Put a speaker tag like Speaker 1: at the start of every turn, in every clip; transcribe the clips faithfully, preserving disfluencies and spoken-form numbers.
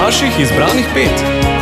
Speaker 1: Vaših izbranih pet.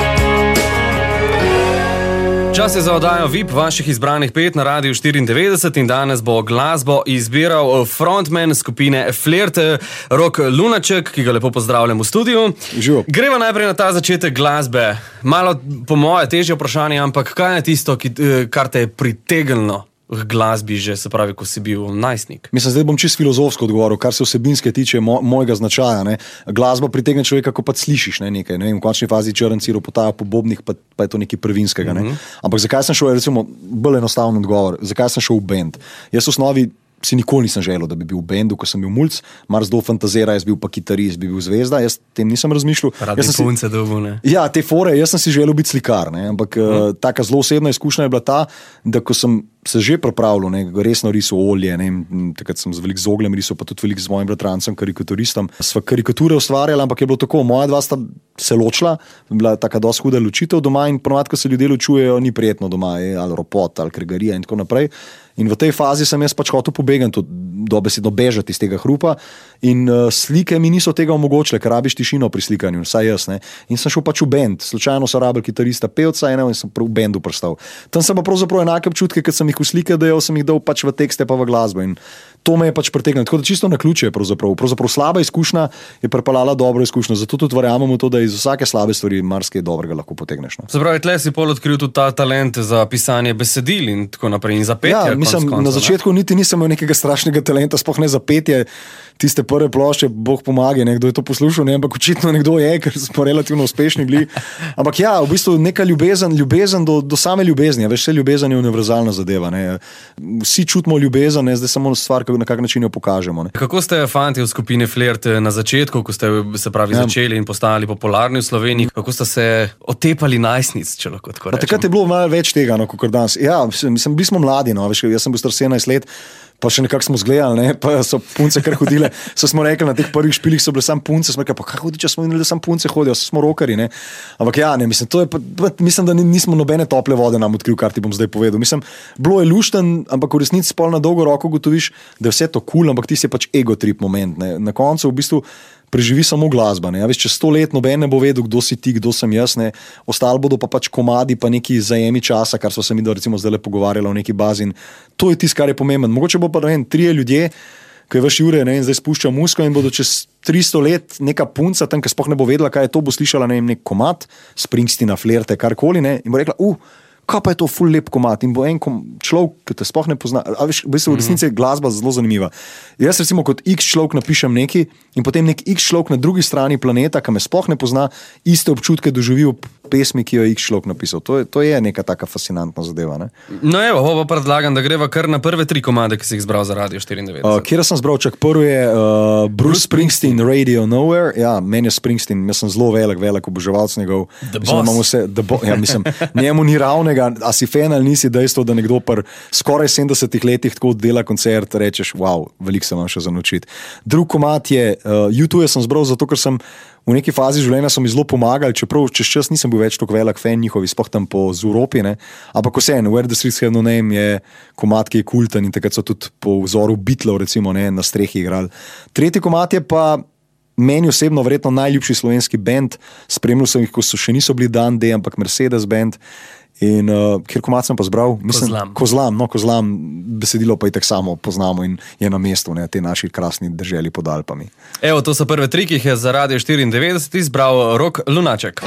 Speaker 1: Čas je za oddajo V I P vaših izbranih pet na Radiu štiriindevetdeset in danes bo glasbo izbiral frontman skupine Flirt, Rok Lunaček, ki ga lepo pozdravljam v studiu.
Speaker 2: Živo.
Speaker 1: Greva najprej na ta začetek glasbe. Malo po moje težje vprašanje, ampak kaj je tisto, ki, kar te je pritegnilo v glasbi že, se pravi, ko si bil najstnik?
Speaker 2: Mislim, zdaj bom čisto filozofsko odgovoril, kar se vsebinske tiče mo mojega značaja. Ne. Glasba pritegne človeka, ko pa slišiš ne, nekaj. Ne. V končni fazi Črn Ciro potaja po bobnih, pa, pa je to nekaj prvinskega. Ne. Mm-hmm. Ampak zakaj sem šel, recimo, bolj enostavno odgovor, zakaj sem šel v band? Jaz v osnovi si nikoli nisem želel, da bi bil v bendu, ko sem bil mulc, Mars do fantazira, jaz bil pa kitarist, bi bil zvezda, jaz tem nisem razmišljal.
Speaker 1: Radi punce dobu, ne?
Speaker 2: Ja, te fore, jaz sem si želel biti slikar, ne, ampak mm. uh, taka zelo osebna izkušnja je bila ta, da ko sem se že pripravljal, ne, resno risal olje, ne, takrat sem z velik z oglem risal, pa tudi velik z mojim bratrancem, karikaturistom, sva karikature ustvarjali, ampak je bilo tako, moja dva sta se ločila, bila taka dosti huda ločitev doma in ponovadi, ko se ljudje ločujejo, ni prijetno doma, je, ali ropot, ali kregarija in tako naprej. In v tej fazi sem jaz pač hotel pobegati, dobesedno bežati iz tega hrupa in uh, slike mi niso tega omogočile, ker rabiš tišino pri slikanju, vsaj jaz, ne. In sem šel pač v bend, slučajno so rabili kitarista, pevca in sem v bendu prestal. Tam sem pa pravzaprav enake občutke, kot sem jih v slike dajal, sem jih dal pač v tekste pa v glasbo in to me je pač pritegnilo. Tako da čisto na ključe je pravzaprav. Pravzaprav slaba izkušnja je pripeljala dobro izkušnjo, zato tudi verjamemo to, da iz vsake slabe stvari marsikaj dobrega lahko potegneš. No.
Speaker 1: Se pravi, tle si pol odkril tudi ta talent za pisanje besedil in tako naprej in za petje.
Speaker 2: Ja, mislim, konc konca, na začetku ne? niti nisem imel nekega strašnega talenta, sploh ne za petje, tiste prve plošče, Bog pomagi, nekdo je to poslušal, ne, ampak očitno nekdo je, ker smo relativno uspešni bili. Ampak ja, v bistvu neka ljubezen, ljubezen do, do same ljubezni, veš, vse ljubezen je univerzalna zadeva, ne. Vsi čutimo ljubezen, ne, zdaj samo stvar, na kak način jo pokažemo. Ne.
Speaker 1: Kako ste fanti v skupini Flirt na začetku, ko ste se pravi ja. začeli in postali popularni v Sloveniji, kako ste se otepali najstnic, če lahko tako rečem?
Speaker 2: Takrat je bilo malo več tega, no, kot danes. Ja, mislim, bili smo mladi, no, veš, jaz sem bil star sedemnajst let, pa še nekako smo zgledali, ne, pa so punce kar hodile, so smo rekli, na teh prvih špilih so bile sam punce, smo rekli, pa kaj hodi, če smo imeli, da sam punce hodijo, smo rokari, ne. Ampak ja, ne, mislim, to je pa, mislim, da nismo nobene tople vode nam odkril, kar ti bom zdaj povedal. Mislim, bilo je lušten, ampak v resnici spol na dolgo roko gotoviš, da je vse to kul, ampak ti si pač ego trip moment, ne. Na koncu v bistvu preživi samo glasba, ne. Ja, veš, čez sto let noben ne bo vedel, kdo si ti, kdo sem jaz, ne. Ostali bodo pa pač komadi, pa neki zajemi časa, kar so se mi da recimo zdaj le pogovarjali o neki bazi in to je tisto, kar je pomembno. Mogoče bo pa, ne vem, trije ljudje, ko je vaš Jure, ne vem, zdaj spušča musko in bodo čez tristo let neka punca tam, ki sploh ne bo vedela, kaj je to, bo slišala, ne vem, nek komad, Springsteena, Flirte, karkoli, ne, in bo rekla, uh, kaj pa je to ful lep komad in bo en človek, ki te sploh ne pozna, a veš, v bistvu v resnici je glasba zelo zanimiva. Jaz recimo kot X človek napišem neki in potem nek X človek na drugi strani planeta, ki me sploh ne pozna, iste občutke doživi v pesmi, ki jo je X človek napisal. To je, to je neka taka fascinantna zadeva, ne?
Speaker 1: No evo, pa predlagam, da greva kar na prve tri komade, ki si jih zbral za Radio štiriindevetdeset.
Speaker 2: Uh, kjer sem zbral, čak prvi je uh, Bruce Springsteen, Radio Nowhere. Ja, meni je Springsteen, jaz sem zelo velik, velik oboževalc njegov.
Speaker 1: The Boss.
Speaker 2: Vse, the bo ja, mislim, njemu ni ravnega, a si fan ali nisi, dejstvo, da nekdo par skoraj sedemdesetih letih tako dela koncert, rečeš, wow, veliko se vam še za naučiti. Drug komad je, uh, U dva sem zbral zato, ker sem v neki fazi življenja so mi zelo pomagali, čeprav čez čas nisem bil več tako velik fan njihovi, sploh tam po Evropi, ne. Ampak vseeno, Where the Streets Have No Name je komad, ki je kulten in takrat so tudi po vzoru Beatlov recimo, ne, na strehi igrali. Tretji komad je pa meni osebno verjetno najljubši slovenski band, spremljal sem jih, ko so še niso bili Dan D, ampak Mercedes band. In uh, kjer komad sem pa zbral? Mislim, Kozlam. Kozlam, no, Kozlam, besedilo pa i tak samo poznamo in je na mestu, ne, te naši krasni drželi pod Alpami.
Speaker 1: Evo, to so prve tri, ki jih je za Radio štiriindevetdeset izbral Rok Lunaček.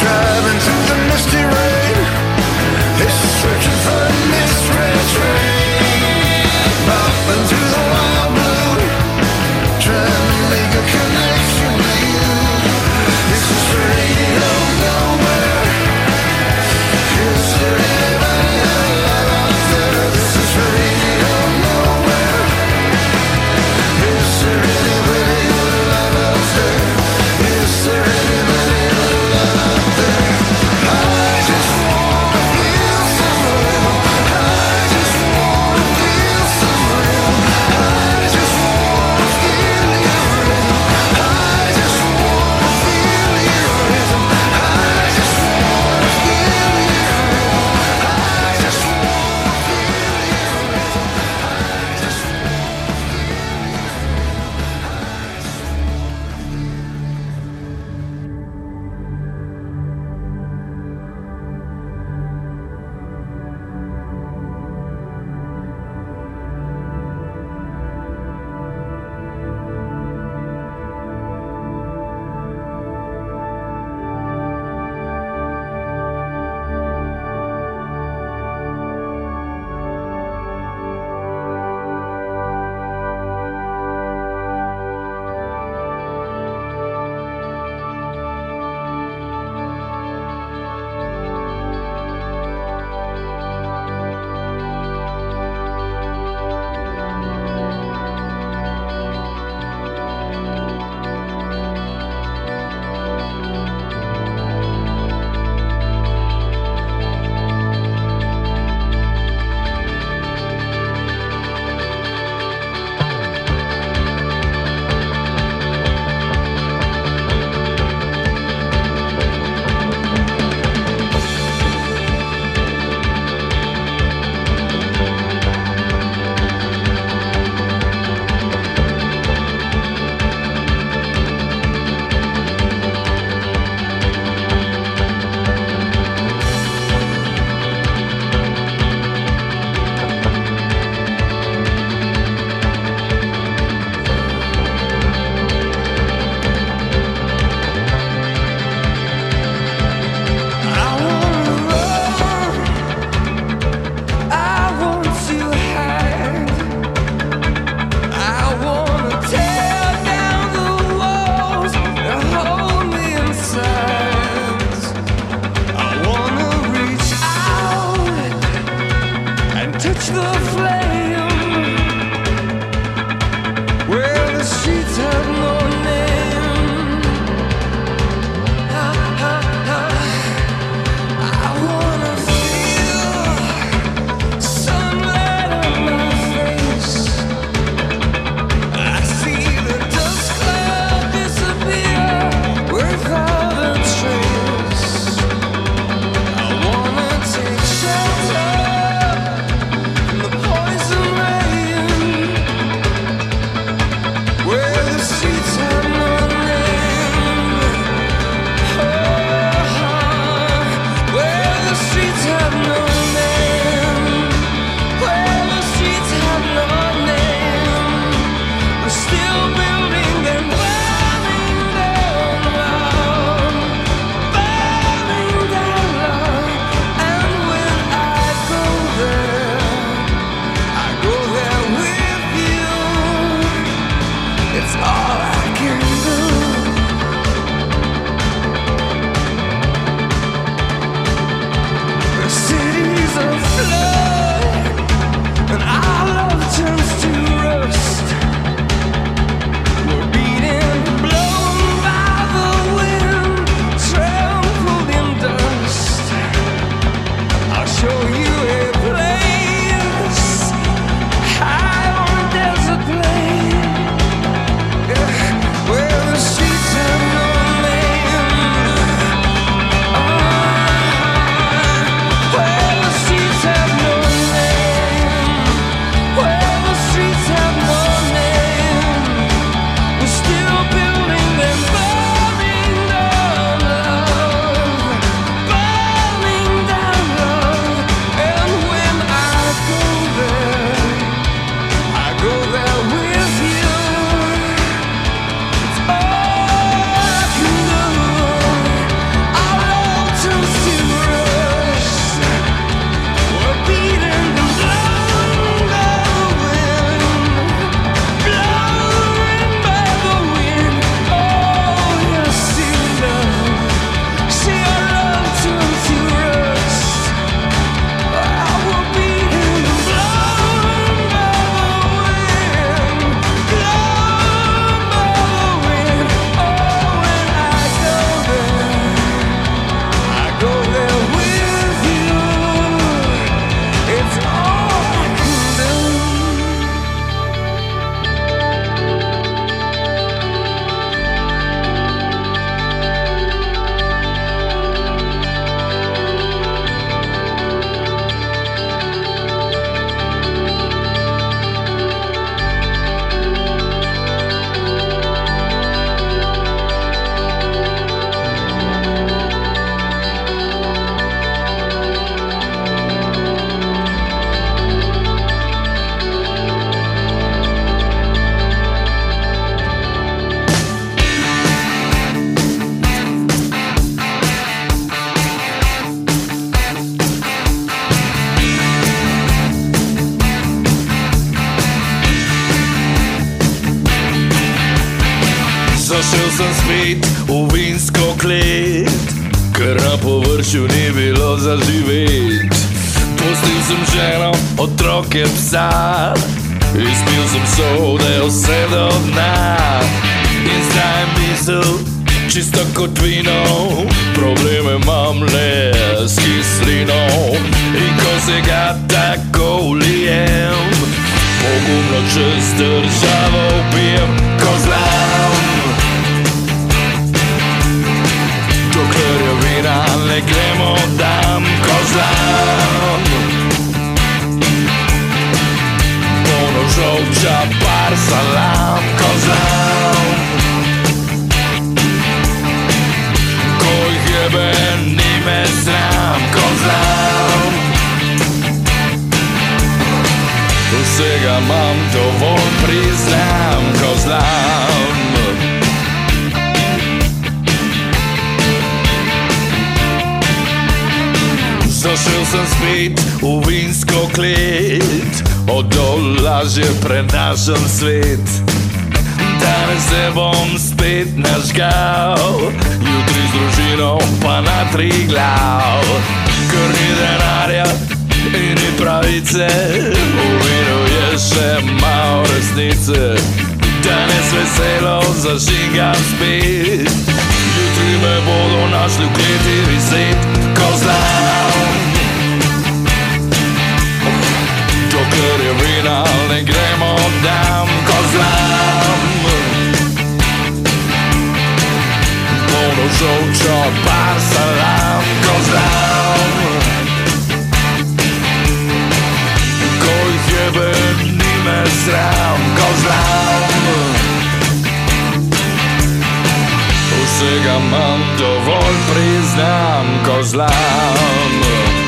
Speaker 3: Driving through the misty rain, it's searching for a misread train. Bopping through the wild blue, trying to make a connection with you. This is radio nowhere. Is there anybody alive out there? This is radio nowhere. Is there anybody alive out there? Is there anybody alive out there? I just wanna feel some rhythm. Zašel sem spet v vinsko klet, ker na površju ni bilo za živet. Pustil sem ženo, otroke, psa, izpil sem sode vse do dna. In zdaj misel, čisto kot vino, probleme imam le s kislino. In ko se ga tako ulijem, pogumno čez državo upijem kozlam. Dokler je vina, ne gremo dam kozlam. Polno žolča, par salam, kozlam. Ko jih jebe, ni me sram, kozlam. Vsega imam dovolj, priznam, kozlam. Zašel sem spet v vinsko klet, od dol lažje prenašam svet. Danes se bom spet nažgal, jutri z družino pa na Triglav. Ker ni denarja in ni pravice, v vinu je še malo resnice. Danes veselo zažigam spet, jutri me bodo našli v kleti viset, kozlam. Dokler je vina, ne gremo dam, kozlam. Polno žolča, par salam, kozlam. Ko jih jebe, ni me sram, kozlam. Vsega imam dovolj, priznam, kozlam.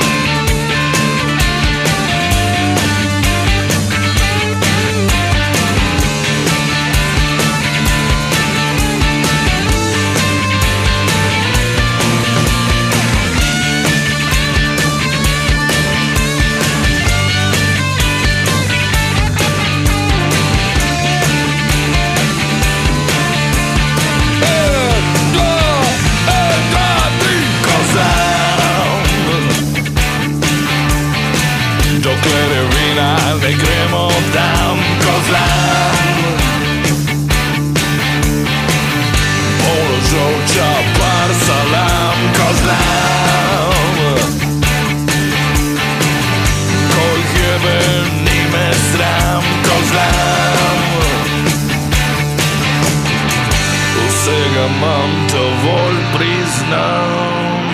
Speaker 3: Dokler je vina, ne gremo dam, kozlam. Polno žolča, par salam, kozlam. Ko jih jebe, ni me sram, kozlam. Vsega imam dovolj, priznam.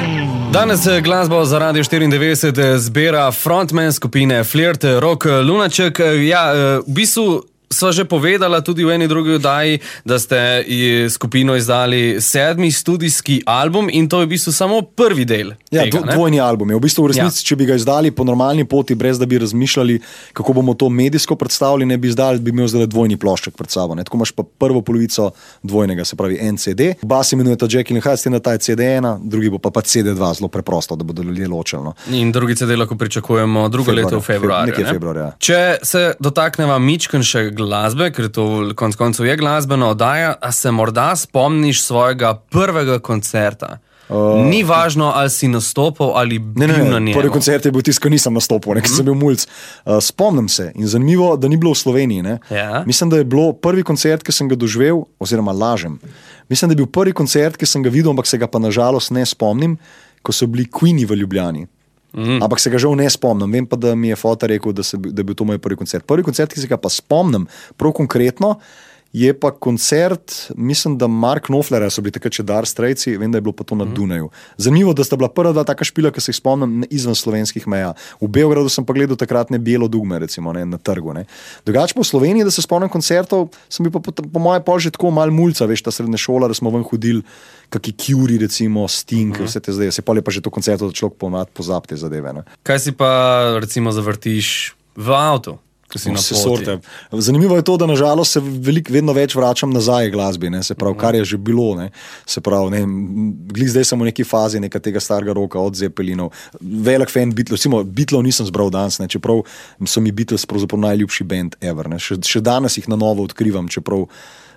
Speaker 1: Danes glasbo za Radio štiriindevetdeset zbira frontman skupine Flirt, Rok Lunaček. Ja, v bistvu sva že povedala tudi v eni drugi oddaji, da ste skupino izdali sedmi studijski album in to je v bistvu samo prvi del.
Speaker 2: Ja,
Speaker 1: tega,
Speaker 2: dvojni album je. V bistvu v resnici, ja. Če bi ga izdali po normalni poti, brez da bi razmišljali, kako bomo to medijsko predstavili, ne bi izdali, bi imel zdaj dvojni plošček pred sabo. Ne? Tako imaš pa prvo polovico dvojnega, se pravi en C D. Oba se imenujeta Jekyll in Hyde, s tem, da ta je C D ena, drugi bo pa, pa C D dva, zelo preprosto, da bodo ljudje ločili. No.
Speaker 1: In drugi C D lahko pričakujemo drugo
Speaker 2: Februarja,
Speaker 1: leto v februarju.
Speaker 2: Nekje
Speaker 1: Ne?
Speaker 2: februarja.
Speaker 1: Če se dotakneva mičken še glasbe, ker to konc koncev je glasbena oddaja, a se morda spomniš svojega prvega koncerta? Uh, Ni važno, ali si nastopil ali bil
Speaker 2: Ne, ne,
Speaker 1: na
Speaker 2: ne,
Speaker 1: njemu.
Speaker 2: prvi koncert je bil tisto, ko nisem nastopil, ker mm. sem bil mulc. Uh, spomnim se in zanimivo, da ni bilo v Sloveniji. Ne?
Speaker 1: Ja.
Speaker 2: Mislim, da je bilo prvi koncert, ki sem ga doživel, oziroma lažem. Mislim, da je bil prvi koncert, ki sem ga videl, ampak se ga pa nažalost ne spomnim, ko so bili Queeni v Ljubljani. Mm. Ampak se ga žal ne spomnim. Vem pa, da mi je fotor rekel, da, se, da je bil to moj prvi koncert. Prvi koncert, ki se ga pa spomnim, prav konkretno, je pa koncert, mislim, da Mark Knopfler, so bili takrat še Dire Straits, vem, da je bilo pa to na Dunaju. Zanimivo, da sta bila prva dva taka špila, ki se jih spomnim, izven slovenskih meja. V Beogradu sem pa gledal takratne Bijelo dugme, recimo, ne, na trgu. Ne. Drugače pa v Sloveniji, da se spomnim koncertov, sem bil pa po, po moje pol že tako mal mulca, veš, ta srednja šola, da smo ven hodili, kaki Cure, recimo, Sting, uh -huh. vse te zdaj. Se pol je pa že to koncertov, da človek pomat pozab te zadeve. Ne.
Speaker 1: Kaj si pa recimo zavrtiš v avtu?
Speaker 2: Vse sorte. Zanimivo je to, da nažalost se velik, vedno več vračam nazaj glasbi, ne, se pravi, kar je že bilo. Ne, se pravi, ne, glih zdaj sem v neki fazi neka tega starega roka od Zeppelinov. Velik fan Beatlov, recimo Beatlov nisem zbral danes, ne, čeprav so mi Beatles pravzaprav najljubši band ever. Ne. Še, še danes jih na novo odkrivam, čeprav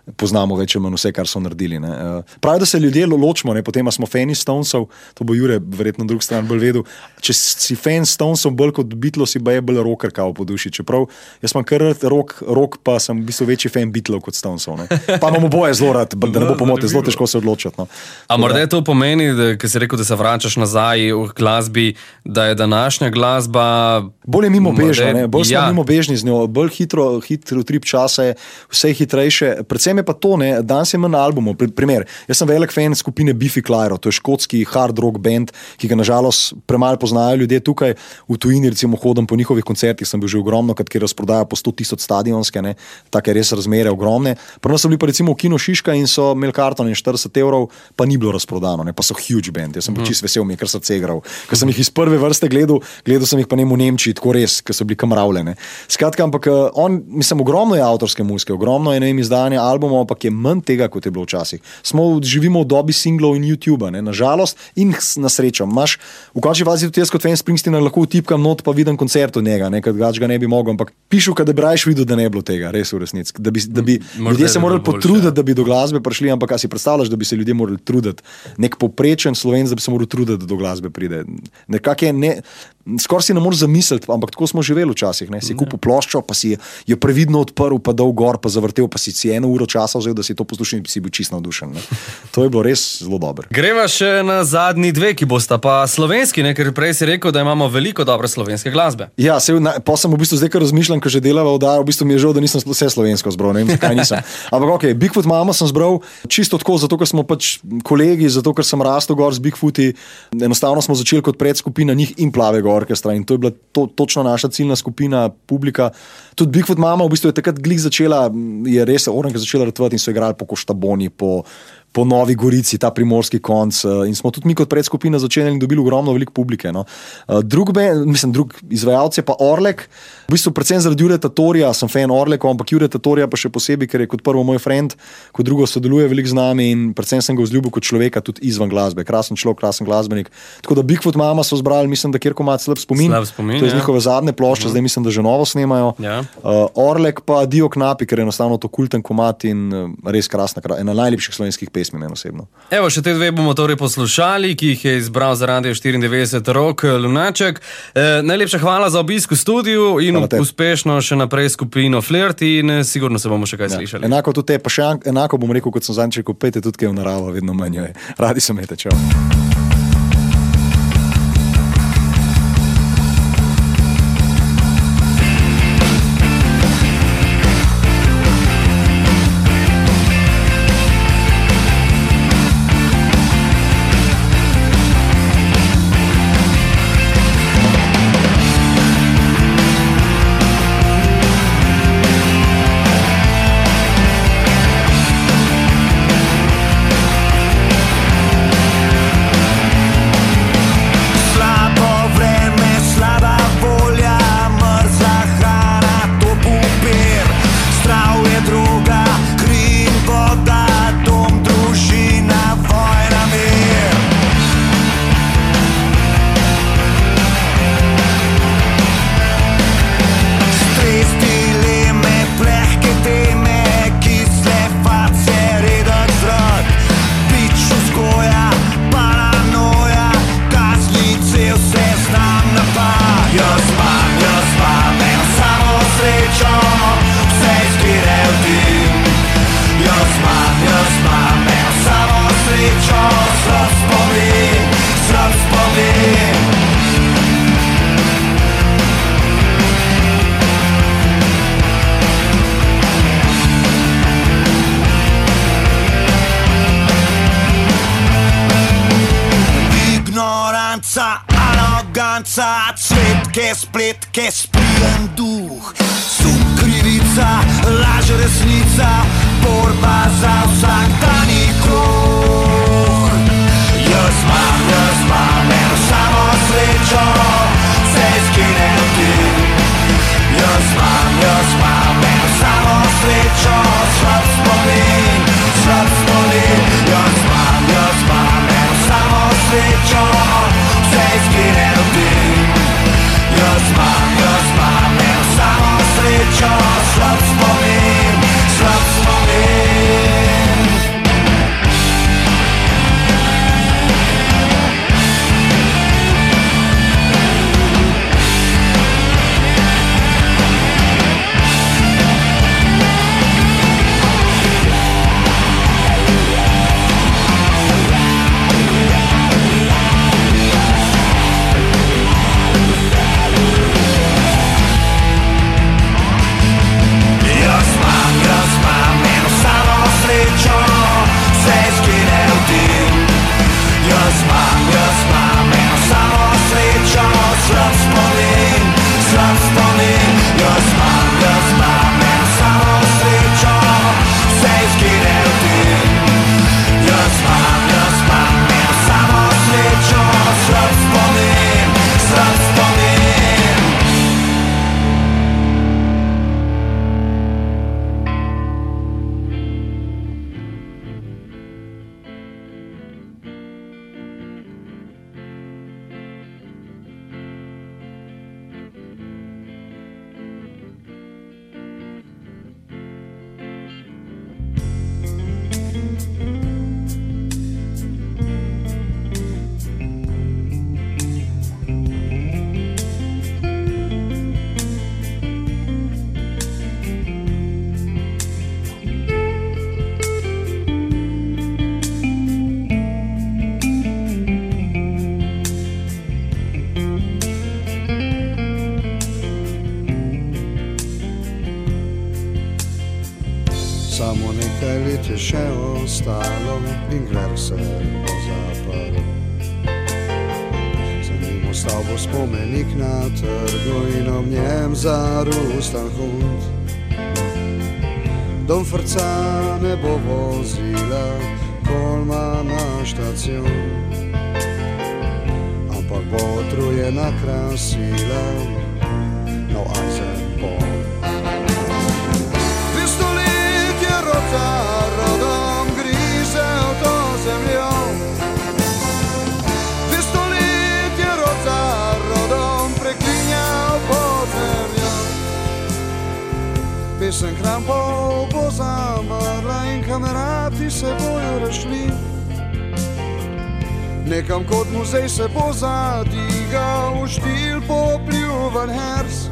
Speaker 2: poznamo več ali manj vse, kar so naredili. Ne. Pravi, da se ljudje ločimo, ne, potem smo fani Stonesov, to bo Jure verjetno na drugi strani bolj vedel. Če si fan Stonesov bolj kot Beatlov, si pa je bolj rocker kao po duši. Čeprav jaz sem kar rock, rock, pa sem v bistvu večji fan Beatlov kot Stonesov. Ne. Pa imamo boje zelo rad, da ne bo pomote, zelo težko se odločiti. No.
Speaker 1: A morda to pomeni, ker si rekel, da se vračaš nazaj v glasbi, da je današnja glasba
Speaker 2: bolj je mimobežna, ne, bolj smo
Speaker 1: ja.
Speaker 2: mimobežni z njo, bolj hitro, hitro trip časa je, vse je hitrejše. Predvsem je pa to, ne, danes je manj albumov. Primer, jaz sem velik fan skupine Biffy Clyro, to je škotski hard rock band, ki ga nažalost premalo poznajo ljudje tukaj v tujini, recimo hodam po njihovih koncertih, sem bil že ogromno, ki razprodajo po sto tisoč stadionske, ne, take res razmere ogromne. Prvo so bili pa recimo v Kino Šiška in so imeli karton in štirideset evrov, pa ni bilo razprodano, ne, pa so huge band. Jaz sem bil mm. čisto vesel, mi je kar srce igral. Ker sem jih iz prve vrste gledal, gledal sem jih pa ne v Nemčiji, tako res, ker so bili kamravljene. Skratka, ampak on, mislim, ogromno je avtorske muzike, ogromno je, ne vem, izdanja albumov, ampak je manj tega, kot je bilo včasih. Smo, živimo v dobi singlov in YouTubea, ne, nažalost in na srečo. Imaš, v končni fazi tudi jaz kot fan Springsteena lahko vtipkam not, pa vidim koncert od njega, ne, ker ga ne bi mogel, ampak pišu, kad bi rajš videl, da ne bilo tega, res v resnici. Da bi, da bi ljudje se morali potruditi, da bi do glasbe prišli, ampak a si predstavljaš, da bi se ljudje morali truditi. Nek povprečen Slovenec, da bi se morali truditi, da do glasbe pride. Nekak je, ne, skoraj si ne moreš zamisliti, ampak tako smo živeli včasih, ne, si kupil ploščo, pa si jo previdno odprl, pa dal gor, pa zavrtel, pa si si eno uro časa vzel, da si to poslušal in si bil čisto navdušen. Ne. To je bilo res zelo dobro.
Speaker 1: Greva še na zadnji dve, ki bosta pa slovenski, ne, ker prej si rekel, da imamo veliko dobre slovenske glasbe.
Speaker 2: Ja, se, na, pa sem v bistvu zdaj, ko razmišljam, ko že delava oddajo, v bistvu mi je žal, da nisem vse slovensko zbral, ne vem, zakaj nisem. Ampak ok, Bigfoot Mama sem zbral čisto tako, zato ker smo pač kolegi, zato ker sem rastel gor z Bigfooti, enostavno smo začeli kot predskupina njih in Plavega orkestra in to je bila to, točno naša ciljna skupina, publika. Tudi Bigfoot Mama v bistvu je takrat glih začela, je res Orenka začela ratovati in so igrali po Koštaboni, po po Novi Gorici, ta primorski konc in smo tudi mi kot predskupina začeli in dobili ogromno veliko publike. No. Drug, mislim, drug izvajalec je pa Orlek, v bistvu predvsem zaradi Jureta Torija, sem fan Orlekov, ampak Jureta Torija pa še posebej, ker je kot prvo moj friend, kot drugo sodeluje veliko z nami in predvsem sem ga vzljubil kot človeka tudi izvan glasbe, krasen človek, krasen glasbenik. Tako da Bigfoot Mama so zbrali, mislim, da kjer komad Slab spomin,
Speaker 1: Slab spomin,
Speaker 2: to je z
Speaker 1: ja.
Speaker 2: njihove zadnje plošče, uh-huh. zdaj mislim, da že novo snemajo.
Speaker 1: Ja.
Speaker 2: Uh, Orlek pa Dio Knapi, ker je enostavno to kulten komad in uh, res krasna, ena najlepših slovenskih pesmi meni osebno.
Speaker 1: Evo, še te dve bomo torej poslušali, ki jih je izbral za Radio štiriindevetdeset Rok Lunaček. E, najlepša hvala za obisk v studiu in uspešno še naprej skupino Flirt in sigurno se bomo še kaj ja. slišali.
Speaker 2: Enako tudi te, pa še enako bom rekel, kot sem zadnjič rekel, pejte tudi kaj v naravo, vedno manj je. Radi se mete, čau.
Speaker 3: Aroganca, cvetke, spletke, spilen duh, sum krivica, laž resnica, borba za vsakdanji kruh. Jaz imam, jaz imam eno samo srečo, vse izgine v dim. Jaz imam, jaz imam eno samo srečo, slab spomin, slab spomin. Jaz imam, jaz imam eno samo srečo, vse izgine v dim. Jaz imam, jaz imam eno samo srečo, slab spomin, slab spomin. nekaj let je še ostalo in greh se bo zaprl. Za njim ostal bo spomenik na trgu in ob njem zarustan hund. Dom frca ne bo vozila kolma na štacion, ampak bo utrujena krasila nov Anselm Paul. Dvesto let je rod za rodom grizel to zemljo, dvesto let je rod za rodom preklinjal pod zemljo. Pesem krampov bo zamrla in kamerati se bojo razšli, nekam kot muzej se bo zadigal v štil popljuvan herz.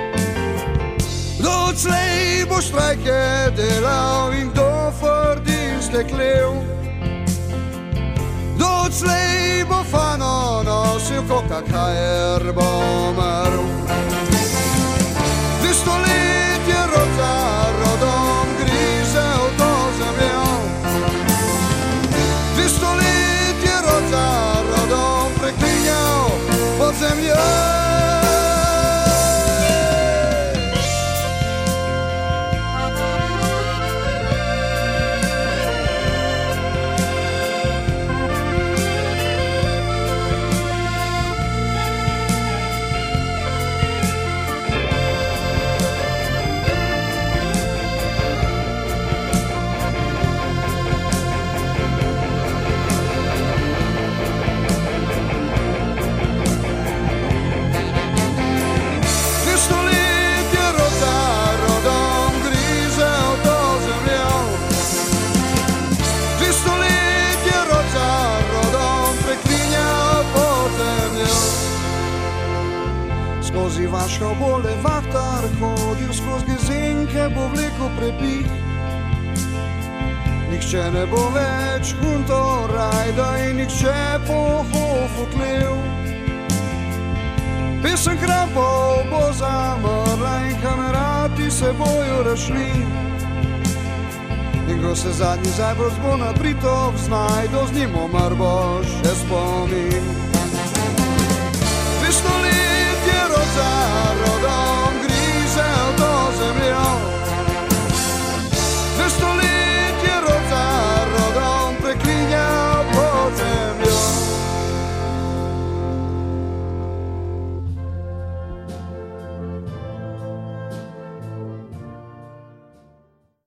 Speaker 3: Doclej bo štrajke delal in kdo Fordin steklel, doclej bo fano nosil, ko kakajer bo umrl. Dvesto let je rod za rodom grizel to zemljo, dvesto let je rod za rodom preklinjal pod zemljo. Skozi Vaško bo le vaktar hodil, skozi gezenke bo vlekel prepih. Nihče ne bo več hunto rajda in nihče po hofu tlev. Pesem krampov bo zamrla in kamerati se bojo razšli, in ko se zadnji zajbrod bo na pritop znajdo, z njim omar bo še spomin. Dvesto let je rod za rodom grizel to zemljo, dvesto let